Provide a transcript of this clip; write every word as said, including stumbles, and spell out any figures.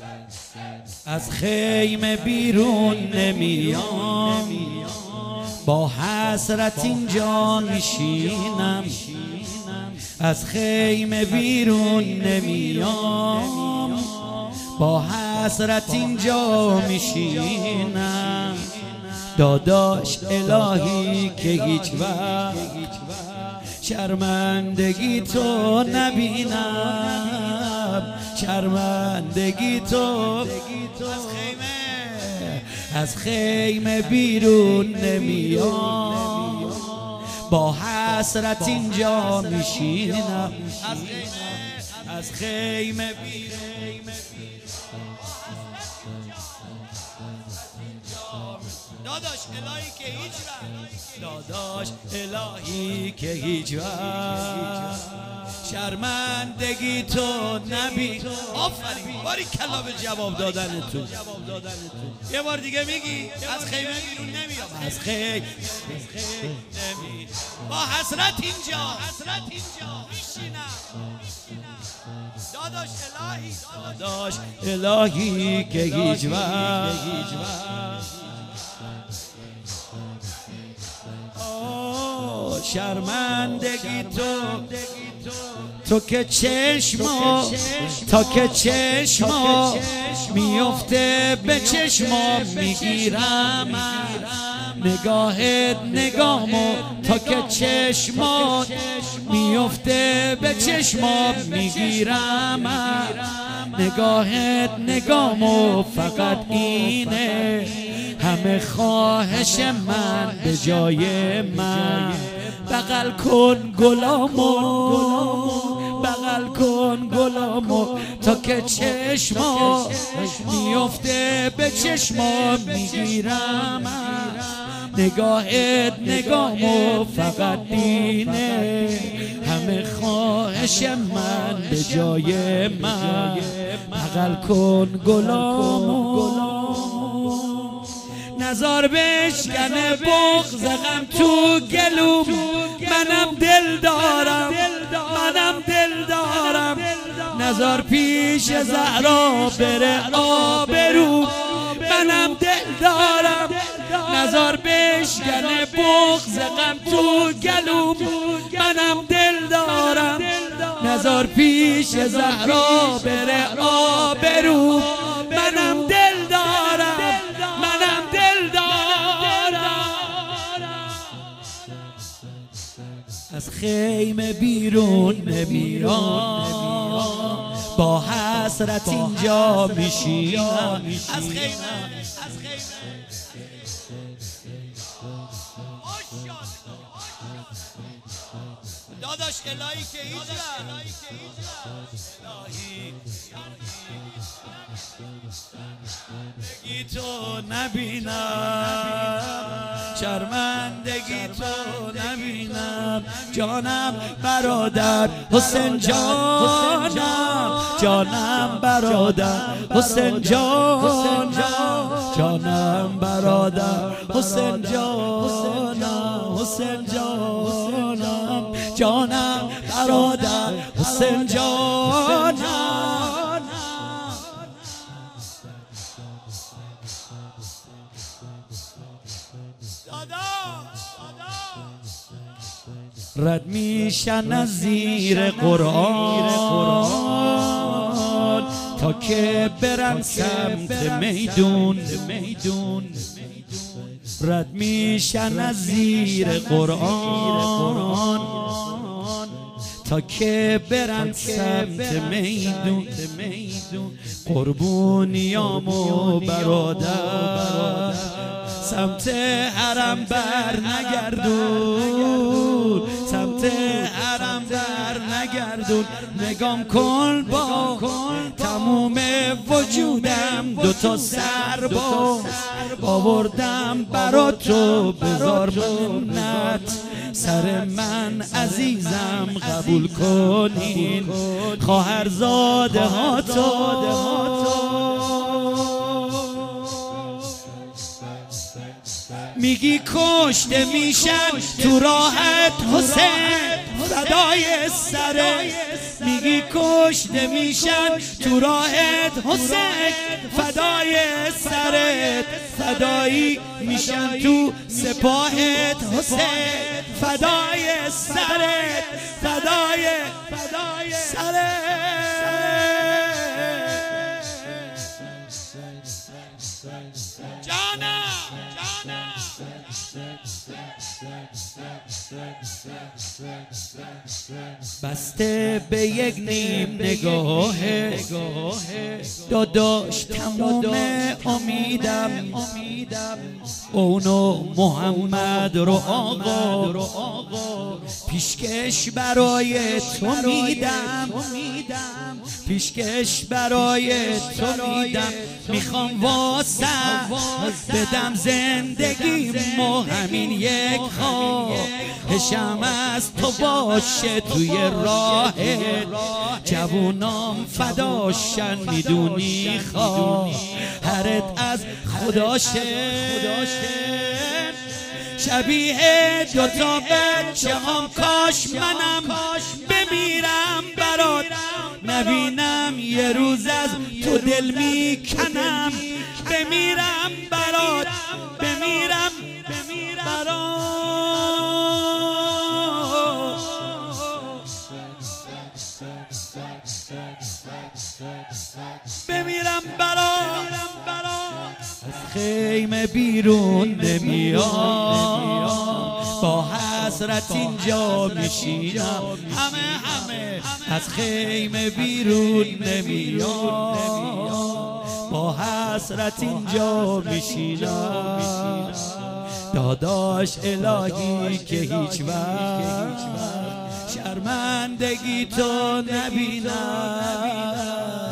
از خیمه بیرون نمیام، با حسرت اینجا میشینم. از خیمه بیرون نمیام، با حسرت اینجا میشینم. داداش الهی که هیچ وقت شرمندگی تو نبینم، شرمندگی تو. از خیمه از خیمه بیرون نمیام، با حسرت اینجا میشینم. از خیمه از خیمه بیرون. داداش الهی که هیچ وقت داداش الهی که هیچ وقت شرمندگی تو نبی. آفرین، باری کلا به جواب دادن تو. یه بار دیگه میگی از خیمه بیرون نمیام، از خیمه نمی، با حسرت اینجا حسرت اینجا میشینم. داداش الهی داداش الهی که هیچ وقت شرمندگی تو، تو که چشما تا که چشما میفته به چشما میگیرم. نگاهت نگامو تا که چشما میفته به چشما میگیرم. نگاهت نگامو فقط اینه، همه خواهش من به جای من. بغل کن گلامو، بغل کن گلامو تا که چشما میفته به چشما میگیرم. نگاهت نگامو فقط اینه، همه خواهش من به جای من. بغل کن گلامو، نزار بشکنه بغض غم تو گلوم. منم دل دارم، منم دل دارم. نزار پیش زهرا بره آبرو. منم دل دارم، نزار بشکنه بغض غم تو گلوم. منم دل دارم، نزار پیش زهرا بره آبرو. منم دل دارم، منم دل دارم. از خیمه بیرون نمیام، با حسرت اینجا میشینم. از خیمه از خیمه داداش الهی که هیچ شرمندگی تو نبینم، شرمندگی تو نبینم. جانم برادر حسین جانم، جانم برادر حسین جانم، جانم برادر حسین جانم، حسین جانم، جانم برادر حسین جانم. رد میشن از زیر قرآن تا که برن سمت میدون. رد میشن از زیر قرآن تا که برن سمت میدون. قربونیامو برادر سمت حرم بر نگردون، سمت حرم بر نگردون. نگام کن با تموم وجودم، دوتا سر با آوردم برا تو. بذار منت سر من عزیزم قبول کنین، خواهرزاده ها تو. میگی کشته میشن تو راحت حسین، فدای سر میگی کشته میشن تو راهت حسین، فدای سرت فدایی میشن تو سپاهت حسین، فدای سرت فدای سرت. جانا بسته به یک نیم نگاه داداش تمام امیدم، اونو محمد رو آقا پیشکش برای تو میدم، پیشکش برای تو میدم. میخوام واسه بدم زندگیمو همین یک خواهشم از تو باشه توی راهت، جوونام فداشن میدونی خواهرت از خداشه. شبیه دوتا بچه هم کاش منم بمیرم برات، نبینم یه روز از تو دل میکنم، بمیرم برات بمیرم برات بمیرم برات. از خیمه بیرون نمیام، با حسرت اینجا میشینم، همه همه از خیمه بیرون نمیام، با حسرت اینجا میشینم. داداش الهی که هیچ وقت شرمندگی تو نبینم.